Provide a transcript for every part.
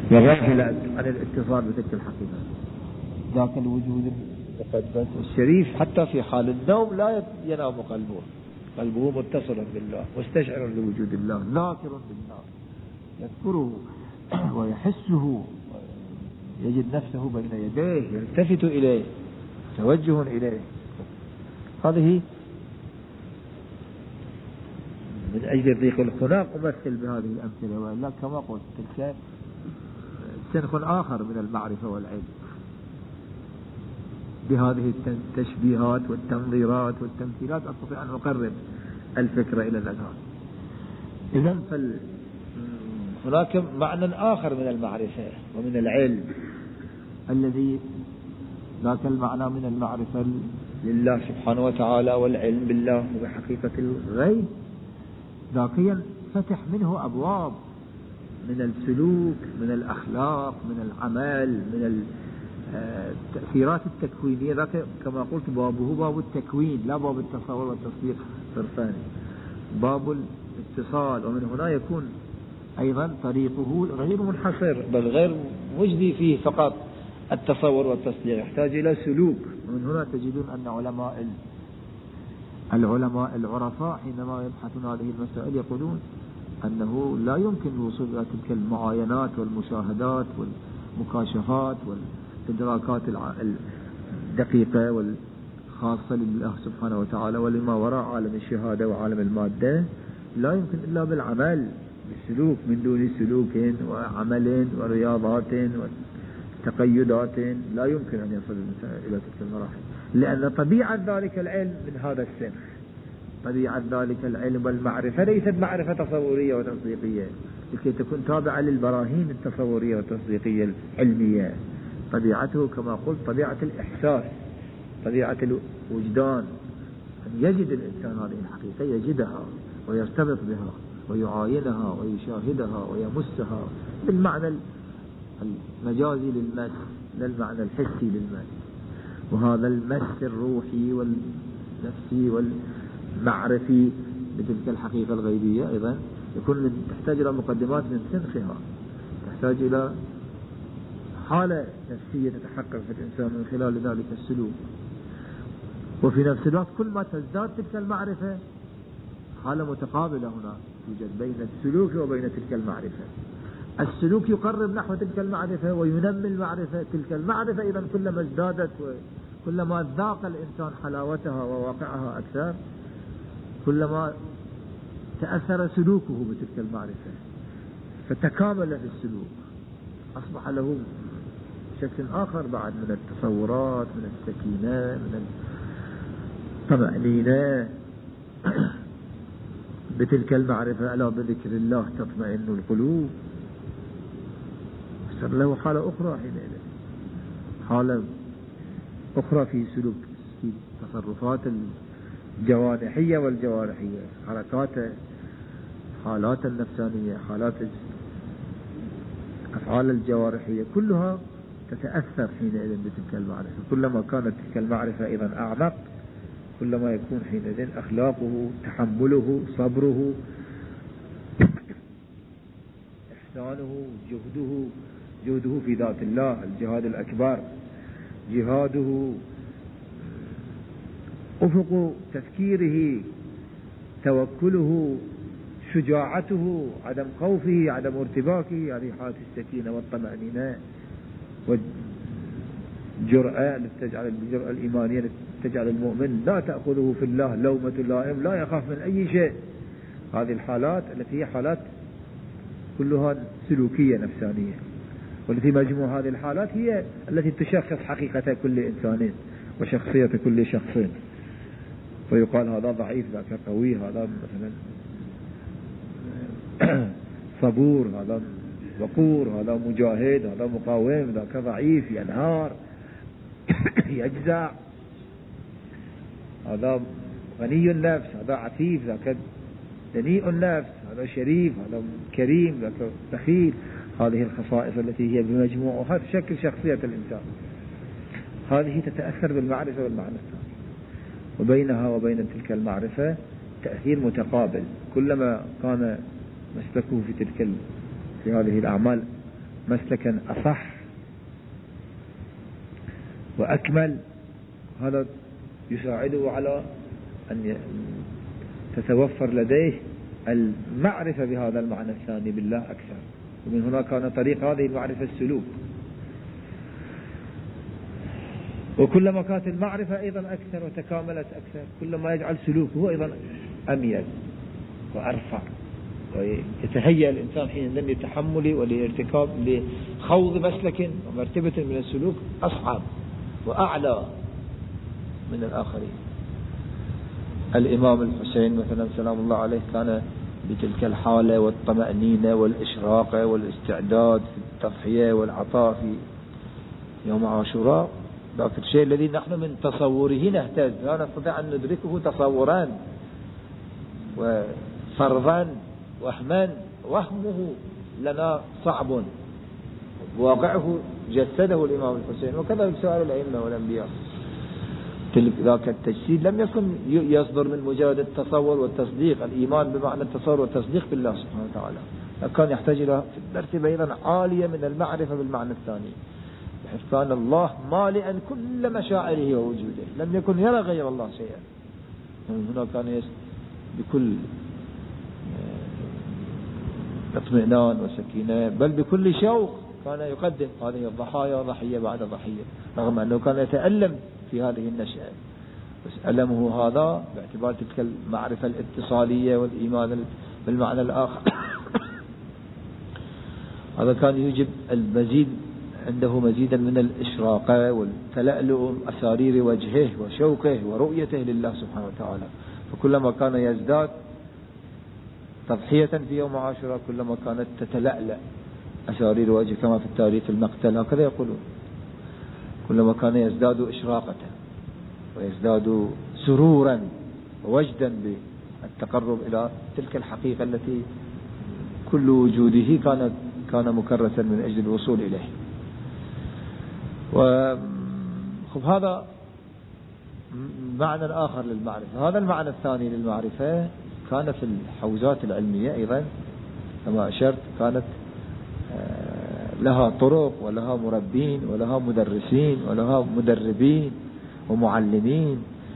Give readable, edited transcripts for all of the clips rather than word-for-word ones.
وغافل عن الاتصال بتلك الحقيقة. ذاك الوجود المقدس الشريف حتى في حال النوم لا ينام قلبه متصل بالله مستشعر لوجود الله ذاكر بالله يذكره ويحسه، يجد نفسه بين يديه يلتفت إليه توجه إليه. هذه من أجل ضيق الخلاق أمثل بهذه الأمثلة، وإلا كما قلت تلك سنخ آخر من المعرفة والعلم بهذه التشبيهات والتنظيرات والتمثيلات أستطيع أن أقرب الفكرة إلى الأذهان. إذن هناك معنى آخر من المعرفة ومن العلم الذي ذاك المعنى من المعرفة لله سبحانه وتعالى والعلم بالله وبحقيقة الغيب ذاكيا فتح منه أبواب من السلوك من الأخلاق من العمل من التأثيرات التكوينية. ذاك كما قلت بابه باب التكوين لا باب التصور والتصديق صرفان، باب الاتصال، ومن هنا يكون أيضا طريقه غير منحصر بل غير مجدي فيه فقط التصور والتصديق، يحتاج إلى سلوك. ومن هنا تجدون أن العلماء العرفاء حينما يبحثون هذه المسائل يقولون أنه لا يمكن الوصول إلى تلك المعاينات والمشاهدات والمكاشفات والإدراكات الدقيقة والخاصة لله سبحانه وتعالى ولما وراء عالم الشهادة وعالم المادة، لا يمكن إلا بالعمل بالسلوك، من دون سلوك وعمل ورياضات وتقيدات لا يمكن أن يصل الإنسان إلى تلك المراحل، لأن طبيعة ذلك العلم من هذا السن، طبيعة ذلك العلم والمعرفة ليست معرفة تصورية وتصديقية لكي تكون تابعة للبراهين التصورية والتصديقية العلمية. طبيعته كما قلت طبيعة الإحساس، طبيعة الوجدان، أن يجد الإنسان هذه الحقيقة، يجدها ويرتبط بها ويعاينها ويشاهدها ويمسها بالمعنى المجازي للمس لا المعنى الحسي للمس. وهذا المس الروحي والنفسي والمعرفي بتلك الحقيقة الغيبية أيضا تحتاج إلى مقدمات من سنخها، تحتاج إلى حالة نفسية تتحقق في الإنسان من خلال ذلك السلوك. وفي نفس الوقت كل ما تزداد تلك المعرفة حالة متقابلة هنا توجد بين السلوك وبين تلك المعرفة. السلوك يقرب نحو تلك المعرفة وينمي المعرفة، تلك المعرفة إذا كلما ازدادت وكلما ذاق الإنسان حلاوتها وواقعها أكثر كلما تأثر سلوكه بتلك المعرفة فتكامل في السلوك، أصبح له شكل آخر بعد من التصورات من السكينة من الطمأنينة بتلك المعرفة. ألا بذكر الله تطمئن القلوب، صار له حالة أخرى حينئذ، حالة أخرى في سلوك في تصرفات الجوانحية والجوارحية، حركات حالات النفسانية حالات أفعال الجوارحية كلها تتأثر حينئذ بتلك المعرفة. كلما كانت تلك المعرفة أيضا أعمق كلما يكون حينئذ أخلاقه تحمله صبره إحسانه جهده في ذات الله الجهاد الأكبر، جهاده أفق تفكيره توكله شجاعته عدم خوفه عدم ارتباكه، هذه حالة السكينة والطمأنينة والجرأة التي تجعل الجرأة الإيمانية التي تجعل المؤمن لا تأخذه في الله لومة لائم، لا يخاف من أي شيء. هذه الحالات التي هي حالات كلها سلوكية نفسانية، والتي مجموع هذه الحالات هي التي تشخص حقيقة كل إنسان وشخصية كل شخص، ويقال هذا ضعيف ذاك قوي، هذا مثلا صبور، هذا وقور، هذا مجاهد، هذا مقاوم، ذاك ضعيف ينهار يجزع، هذا غني النفس، هذا عفيف، ذاك دنيء النفس، هذا شريف، هذا كريم، ذاك بخيل. هذه الخصائص التي هي بمجموعها تشكل شخصية الإنسان، هذه تتأثر بالمعرفة والمعنى الثاني، وبينها وبين تلك المعرفة تأثير متقابل. كلما كان مسلكه في هذه الأعمال مسلكا أصح وأكمل، هذا يساعده على أن تتوفر لديه المعرفة بهذا المعنى الثاني بالله أكثر. ومن هنا كان طريق هذه المعرفة السلوك. وكلما كانت المعرفة أيضا أكثر وتكاملت أكثر، كلما يجعل سلوكه أيضا أميز وأرفع، ويتهيأ الإنسان حين للتحمل ولارتكاب لخوض مسلك ومرتبة من السلوك أصعب وأعلى من الآخرين. الإمام الحسين مثلا سلام الله عليه كان بتلك الحالة والطمأنينة والإشراق والاستعداد في التضحية والعطاء في يوم عاشوراء، ذاك الشيء الذي نحن من تصوره نهتز، لا نستطيع أن ندركه تصورا وفرضا وهما، وهمه لنا صعب، واقعه جسده الإمام الحسين. وكذا سائر الأئمة والأنبياء. ذاك التجسيد لم يكن يصدر من مجرد التصور والتصديق، الإيمان بمعنى التصور والتصديق بالله سبحانه وتعالى، كان يحتاج إلى مرتبة أيضا عالية من المعرفة بالمعنى الثاني، بحيث كان الله مالئا كل مشاعره ووجوده، لم يكن يرى غير الله شيئا. هنا كان بكل اطمئنان وسكينة، بل بكل شوق كان يقدم هذه الضحايا ضحية بعد ضحية، رغم أنه كان يتألم في هذه النشأة، بس ألمه هذا باعتبار تلك المعرفة الاتصالية والإيمان بالمعنى الآخر هذا كان يوجب المزيد عنده مزيدا من الإشراقة والتلألؤ أسارير وجهه وشوقه ورؤيته لله سبحانه وتعالى. فكلما كان يزداد تضحية في يوم عاشوراء كلما كانت تتلألأ أسارير وجهه، كما في التاريخ المقتل هكذا يقولون، كلما كان يزداد إشراقة ويزداد سرورا ووجدا بالتقرب إلى تلك الحقيقة التي كل وجوده كان مكرسا من أجل الوصول إليه. هذا معنى آخر للمعرفة. هذا المعنى الثاني للمعرفة كان في الحوزات العلمية أيضا كما أشرت، كانت لها طرق ولها مربين ولها مدرسين ولها مدربين ومعلمين.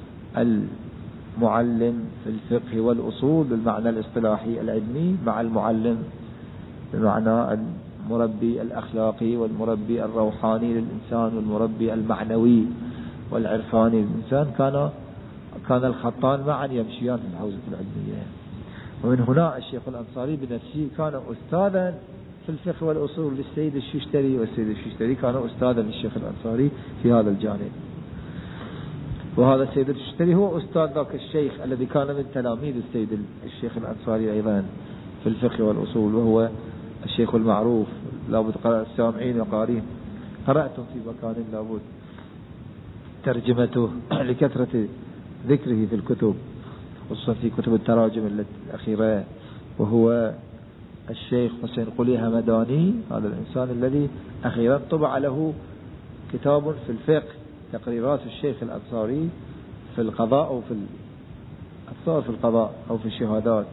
المعلم في الفقه والأصول بالمعنى الاصطلاحي العلمي، مع المعلم بمعنى المربي الأخلاقي والمربي الروحاني للإنسان والمربي المعنوي والعرفاني للإنسان، كان الخطان معا يمشيان في الحوزة العلمية. ومن هنا الشيخ الأنصاري بنفسه كان أستاذا في الفقه والأصول للسيد الششتري، والسيد الششتري كان أستاذا للشيخ الأنصاري في هذا الجانب. وهذا السيد الششتري هو أستاذ ذاك الشيخ الذي كان من تلاميذ السيد الشيخ الأنصاري أيضا في الفقه والأصول، وهو الشيخ المعروف. لابد قرأ السامعين وقارين، قرأتم في مكان لابد ترجمته لكثرة ذكره في الكتب، خصوصا في كتب التراجم الأخيرة. وهو الشيخ حسين قلي همداني، هذا الإنسان الذي أخيرا طبع له كتاب في الفقه، تقريرات الشيخ الأنصاري في القضاء أو في القضاء أو في الشهادات.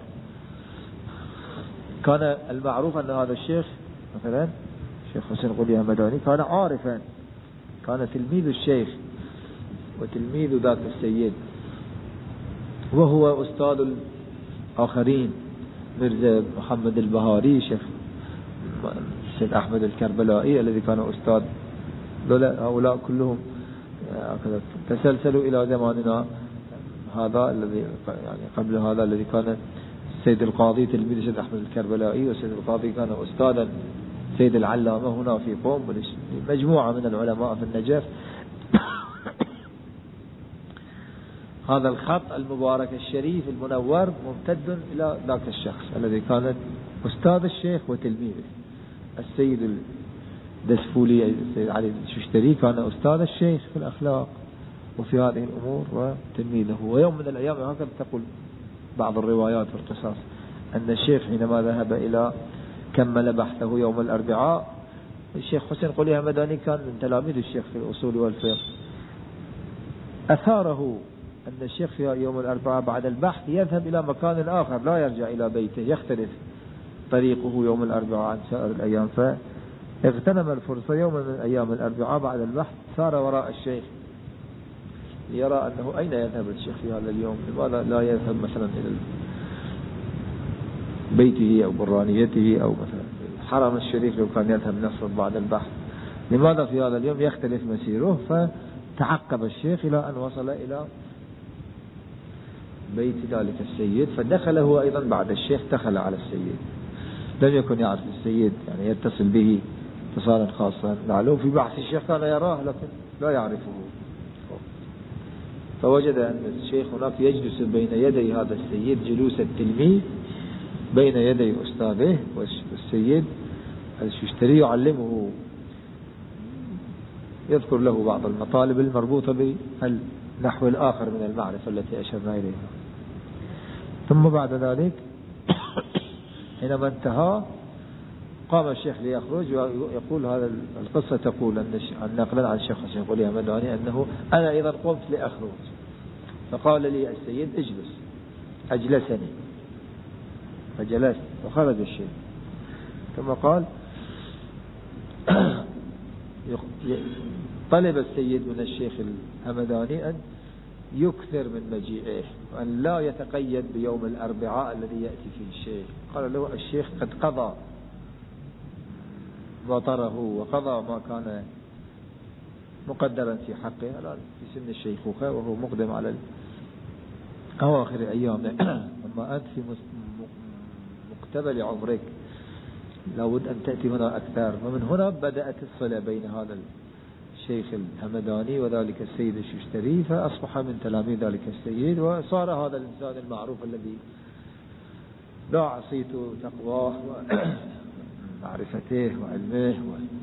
كان المعروف أن هذا الشيخ مثلا الشيخ حسين قلي همداني كان عارفا، كان تلميذ الشيخ وتلميذ ذاك السيد، وهو أستاذ الآخرين، مرزا محمد البهاري، شيخ سيد أحمد الكربلائي الذي كان أستاذ. هؤلاء كلهم تسلسلوا إلى زماننا هذا الذي يعني قبل هذا، الذي كان السيد القاضي تلميذ سيد أحمد الكربلائي، والسيد القاضي كان أستاذا سيد العلامة هنا في قوم، مجموعة من العلماء في النجف. هذا الخط المبارك الشريف المنور ممتد إلى ذاك الشخص الذي كان أستاذ الشيخ وتلميذه. السيد الدسفولي السيد علي الششتري كان أستاذ الشيخ في الأخلاق وفي هذه الأمور وتلميذه. ويوم من الأيام هكذا تقول بعض الروايات والقصص أن الشيخ حينما ذهب إلى كمل بحثه يوم الأربعاء، الشيخ حسين قلي همداني كان من تلاميذ الشيخ في الأصول والفقه، أثاره أن الشيخ في يوم الأربعاء بعد البحث يذهب إلى مكان آخر، لا يرجع إلى بيته، يختلف طريقه يوم الأربعاء عن سائر الأيام. اغتنم الفرصة يوم من أيام الأربعاء بعد البحث، سار وراء الشيخ ليرى أنه أين يذهب الشيخ في هذا اليوم، لماذا لا يذهب مثلا إلى بيته أو برانيته أو مثلا الحرم الشريف لو كان يذهب نصر بعد البحث، لماذا في هذا اليوم يختلف مسيره؟ فتعقب الشيخ إلى أن وصل إلى بيت ذلك السيد، فدخل هو أيضا بعد الشيخ، دخل على السيد، لم يكن يعرف السيد، يعني يتصل به اتصالا خاصا، لعله في بحث الشيخ كان يراه لكن لا يعرفه، فوجد أن الشيخ هناك يجلس بين يدي هذا السيد جلوس التلميذ بين يدي أستاذه، والسيد الششتري يعلمه، يذكر له بعض المطالب المربوطة بالنحو الآخر من المعرفة التي أشرنا إليها. ثم بعد ذلك حينما انتهى قام الشيخ ليخرج، ويقول هذا القصة تقول أن نقلا عن الشيخ يقول يا مداني أنه أنا إذا قمت لأخرج فقال لي السيد اجلس، أجلسني فجلست وخرج الشيخ، ثم قال طلب السيد من الشيخ الهمداني أن يكثر من مجيئه وأن لا يتقيد بيوم الأربعاء الذي يأتي فيه الشيخ. قال له الشيخ قد قضى وطره وقضى ما كان مقدرا في حقه الآن في سن الشيخوخة وهو مقدم على أواخر أيامه، أما أنت في مقتبل عمرك لابد أن تأتي هنا أكثر. ومن هنا بدأت الصلة بين هذا الشيخ الهمداني وذلك السيد الششتري، فأصبح من تلاميذ ذلك السيد، وصار هذا الإنسان المعروف الذي لا عصيت تقواه ومعرفته وعلمه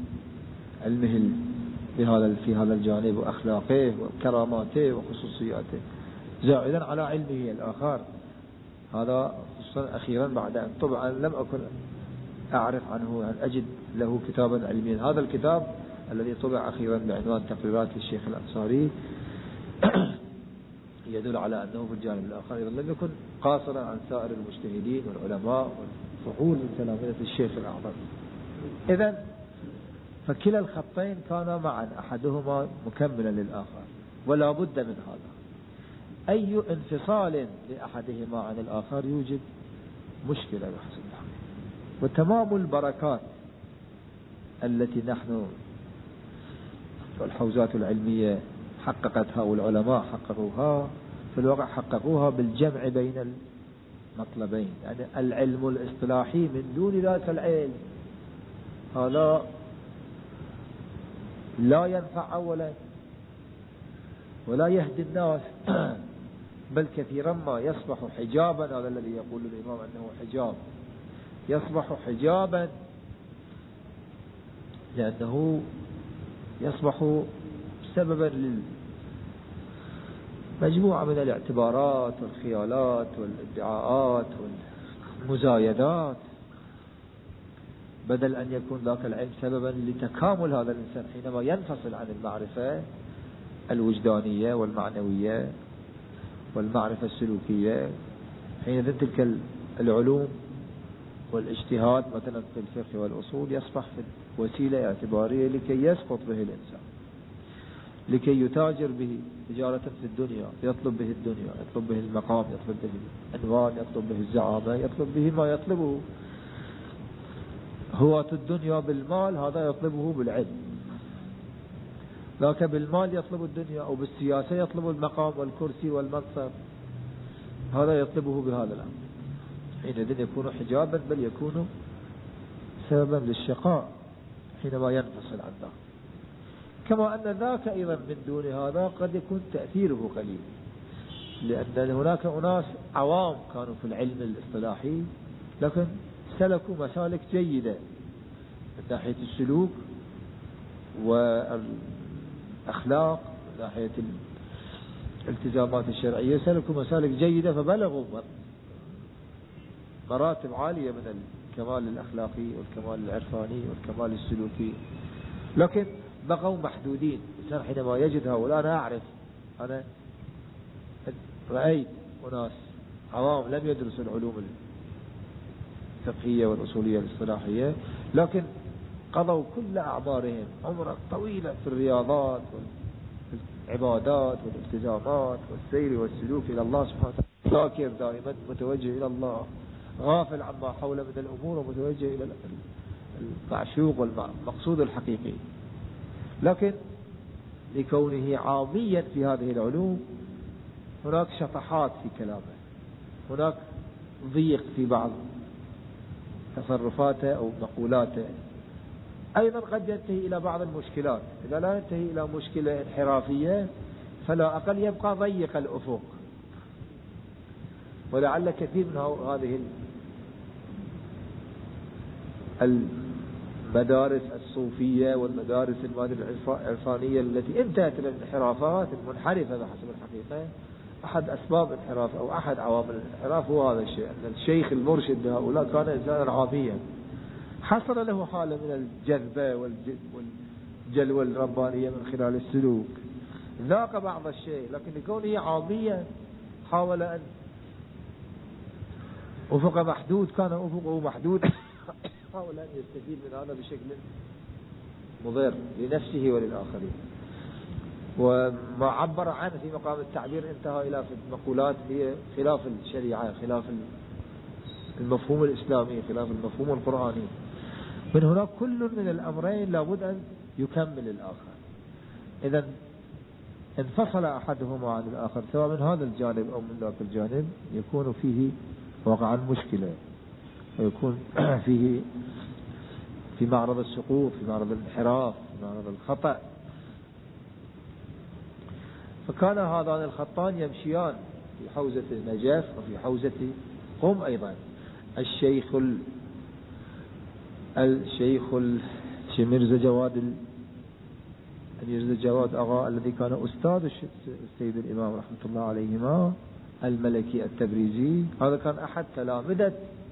في هذا الجانب وأخلاقه وكراماته وخصوصياته، زائدا على علمه الآخر. هذا خصوصا أخيرا بعد أن طبعا لم أكن أعرف عنه أن أجد له كتابا علميا. هذا الكتاب الذي طبع أخيرا بعنوان تقريرات للشيخ الأنصاري يدل على أنه في الجانب الآخر أيضا لم يكن قاصرا عن سائر المجتهدين والعلماء والفحول من تلامذة الشيخ الأعظم. إذن فكلا الخطين كانا معا، أحدهما مكملا للآخر، ولا بد من هذا. أي انفصال لأحدهما عن الآخر يوجد مشكلة بحسب الحقيقة. وتمام البركات التي نحن والحوزات العلمية حققتها والعلماء حققوها في الواقع حققوها بالجمع بين المطلبين، يعني العلم الاصطلاحي من دون ذاك العلم هذا لا ينفع أولا ولا يهدي الناس، بل كثيرا ما يصبح حجابا. هذا الذي يقول الإمام أنه حجاب، يصبح حجابا لأنه يصبح سببا لمجموعة من الاعتبارات والخيالات والادعاءات والمزايدات، بدل أن يكون ذاك العلم سببا لتكامل هذا الإنسان حينما ينفصل عن المعرفة الوجدانية والمعنوية والمعرفة السلوكية. حينئذ تلك العلوم والاجتهاد مثلا في الفقه والأصول يصبح وسيلة اعتبارية لكي يسقط به الإنسان، لكي يتاجر به تجارة في الدنيا، يطلب به الدنيا، يطلب به المقام، يطلب به العنوان، يطلب به الزعامة، يطلب به ما يطلبه هواة الدنيا بالمال، هذا يطلبه بالعلم. ذاك بالمال يطلب الدنيا، أو بالسياسة يطلب المقام والكرسي والمنصب، هذا يطلبه بهذا الأمر. حينئذ يكون حجابا، بل يكون سببا للشقاء حينما ينفصل عن ذاك. كما أن ذاك أيضا من دون هذا قد يكون تأثيره قليل، لأن هناك أناس عوام كانوا في العلم الاصطلاحي لكن سلكوا مسالك جيدة من ناحية السلوك والأخلاق، من ناحية الالتزامات الشرعية سلكوا مسالك جيدة، فبلغوا مراتب عالية من الكمال الأخلاقي والكمال العرفاني والكمال السلوكي، لكن بقوا محدودين. الإنسان حينما يجد هؤلاء، أنا أعرف، أنا رأيت أناس عوام لم يدرسوا العلوم الفقهية والأصولية الاصطلاحية، لكن قضوا كل أعمارهم عمرا طويلا في الرياضات والعبادات والالتزامات والسير والسلوك إلى الله سبحانه وتعالى، ذاكر دائما متوجه إلى الله، غافل عما حوله من الأمور ومتوجه إلى المعشوق والمقصود الحقيقي. لكن لكونه عاميا في هذه العلوم هناك شطحات في كلامه، هناك ضيق في بعض تصرفاته أو مقولاته، أيضا قد ينتهي إلى بعض المشكلات. إذا لا ينتهي إلى مشكلة انحرافية فلا أقل يبقى ضيق الأفق. ولعل كثير من هذه المدارس الصوفية والمدارس العرفانية التي انتهت إلى الانحرافات المنحرفة بحسب الحقيقة، أحد أسباب انحراف أو أحد عوامل الانحراف هو هذا الشيء، أن الشيخ المرشد لهؤلاء كان إنسانا عاميا حصل له حالة من الجذبة والجلوة الربانية من خلال السلوك، ذاق بعض الشيء، لكن لكونه عاميا حاول أن أفق محدود، كان أفقه محدود، حاول أن يستفيد من هذا بشكل مضر لنفسه وللآخرين. وما عبر عنه في مقام التعبير انتهى إلى مقولات هي خلاف الشريعة، خلاف المفهوم الإسلامي، خلاف المفهوم القرآني. من هناك كل من الأمرين لابد أن يكمل الآخر. إذا انفصل أحدهما عن الآخر سواء من هذا الجانب أو من ذاك الجانب يكون فيه واقعا مشكلة، ويكون فيه في معرض السقوط، في معرض الانحراف، في معرض الخطأ. فكان هذان الخطان يمشيان في حوزة النجف وفي حوزة قم أيضا. الشيخ ميرزا جواد أغا الذي كان أستاذ السيد الإمام رحمة الله عليهما الملكي التبريزي، هذا كان أحد تلامذة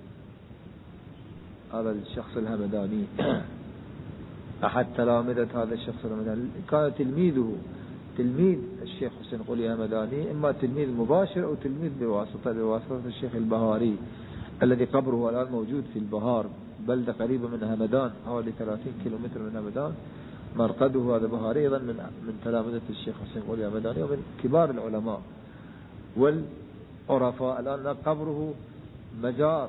هذا الشخص الهمداني، أحد تلامذة هذا الشخص الهمداني. كان تلميذ الشيخ حسين قولي الهمداني، إما تلميذ مباشر أو تلميذ بواسطة الشيخ البهاري الذي قبره الآن موجود في البهار، بلدة قريبة من همدان حوالي 30 كيلومتر من همدان. مرقده هذا بهاري أيضا من تلامذة الشيخ حسين قولي الهمداني ومن كبار العلماء والعرفاء. الآن قبره مجار،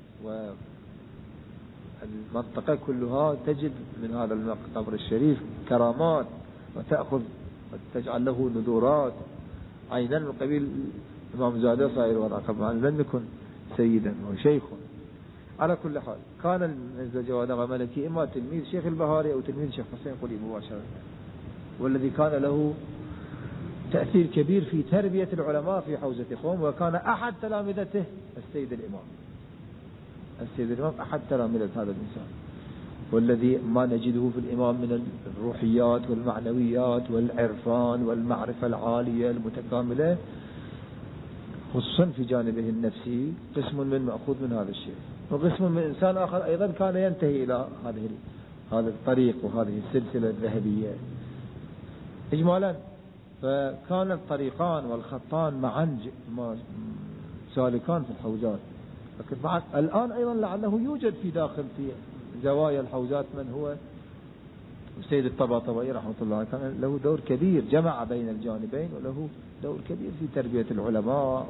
والمنطقة كلها تجد من هذا القبر الشريف كرامات، وتأخذ وتجعل له نذورات عينا من قبيل الإمام زاده صاير وراء، لم يكن سيدا وشيخ. على كل حال كان الميرزا جواد أغا ملكي إما تلميذ شيخ البهاري أو تلميذ شيخ حسين قولي مباشرة، والذي كان له تأثير كبير في تربية العلماء في حوزة قوم. وكان أحد تلامذته السيد الإمام أحد تلامذة هذا الإنسان، والذي ما نجده في الإمام من الروحيات والمعنويات والعرفان والمعرفة العالية المتكاملة، خصوصا في جانبه النفسي قسم من مأخوذ من هذا الشيء، وقسم من إنسان آخر أيضا كان ينتهي إلى هذا الطريق وهذه السلسلة الذهبية إجمالا. فكان الطريقان والخطان معا سالكان في الحوزات. لكن الآن أيضا لعله يوجد في داخل في زوايا الحوزات من هو السيد الطباطبائي رحمة الله، كان له دور كبير، جمع بين الجانبين وله دور كبير في تربية العلماء،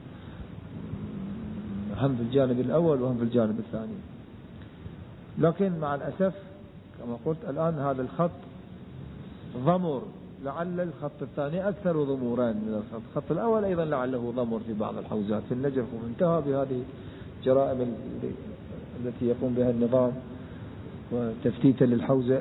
هم في الجانب الأول وهم في الجانب الثاني. لكن مع الأسف كما قلت الآن هذا الخط ضمر، لعل الخط الثاني أكثر ضمورا من الخط الأول، أيضا لعله ضمر في بعض الحوزات في النجف، وانتهى بهذه الجرائم التي يقوم بها النظام وتفتيتا للحوزة.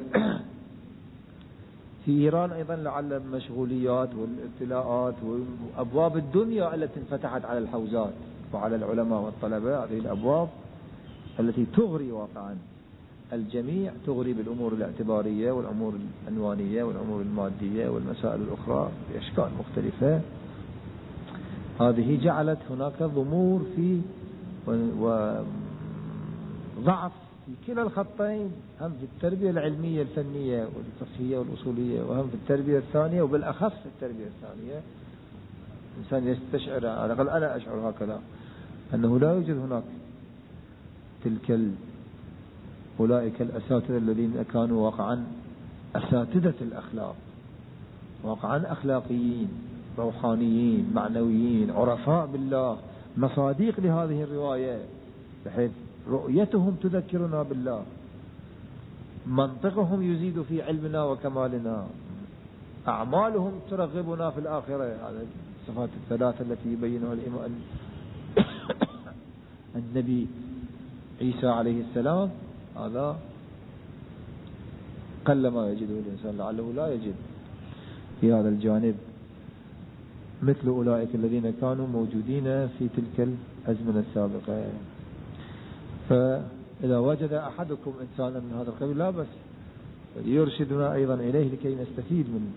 في إيران أيضا لعل المشغوليات والابتلاءات وأبواب الدنيا التي انفتحت على الحوزات وعلى العلماء والطلبة، هذه الأبواب التي تغري واقعا الجميع، تغري بالأمور الاعتبارية والأمور العنوانية والأمور المادية والمسائل الأخرى بأشكال مختلفة. هذه جعلت هناك ضمور في وضعف في كلا الخطين، هم في التربية العلمية الفنية والفقهية والأصولية، وهم في التربية الثانية، وبالأخص في التربية الثانية. الإنسان يستشعر، على الأقل أنا أشعر هكذا، أنه لا يوجد هناك تلك أولئك الأساتذة الذين كانوا واقعا أساتذة الأخلاق، واقعا أخلاقيين روحانيين معنويين عرفاء بالله، مصاديق لهذه الرواية، بحيث رؤيتهم تذكرنا بالله، منطقهم يزيد في علمنا وكمالنا، أعمالهم ترغبنا في الآخرة. هذه الصفات الثلاثة التي يبينها الإمام النبي عيسى عليه السلام، هذا قل ما يجده الإنسان، لعله لا يجد في هذا الجانب مثل أولئك الذين كانوا موجودين في تلك الأزمنة السابقة. فإذا وجد أحدكم إنسانا من هذا القبيل لا بس يرشدنا أيضا إليه لكي نستفيد من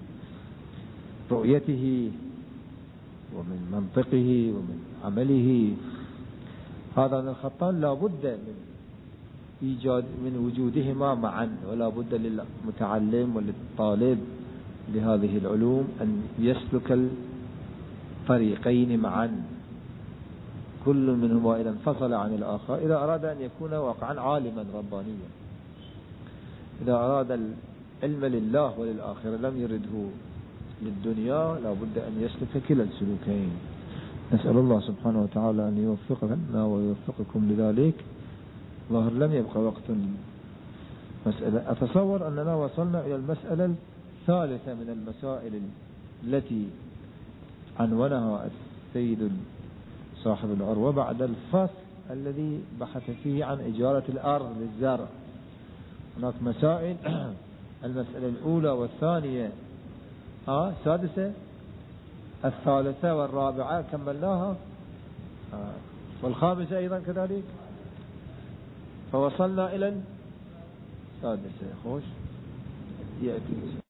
رؤيته ومن منطقه ومن عمله. هذا من الخطان لا بد من إيجاد من وجودهما معا، ولا بد للمتعلم وللطالب لهذه العلوم أن يسلك الطريقين معا، كل منهما إذا انفصل عن الآخر إذا أراد أن يكون واقعا عالما ربانيا. إذا أراد العلم لله وللآخرة لم يرده للدنيا لا بد أن يسلك كلا السلوكين. نسأل الله سبحانه وتعالى أن يوفقنا ويوفقكم لذلك. ظاهر لم يبقى وقت مسألة. أتصور أننا وصلنا إلى المسألة الثالثة من المسائل التي عنونها السيد صاحب العروة بعد الفصل الذي بحث فيه عن إجارة الأرض للزرع. هناك مسائل، المسألة الأولى والثانية السادسة الثالثة والرابعة كملناها، والخامسة أيضا كذلك، فوصلنا إلى السادسة. خوش يأتي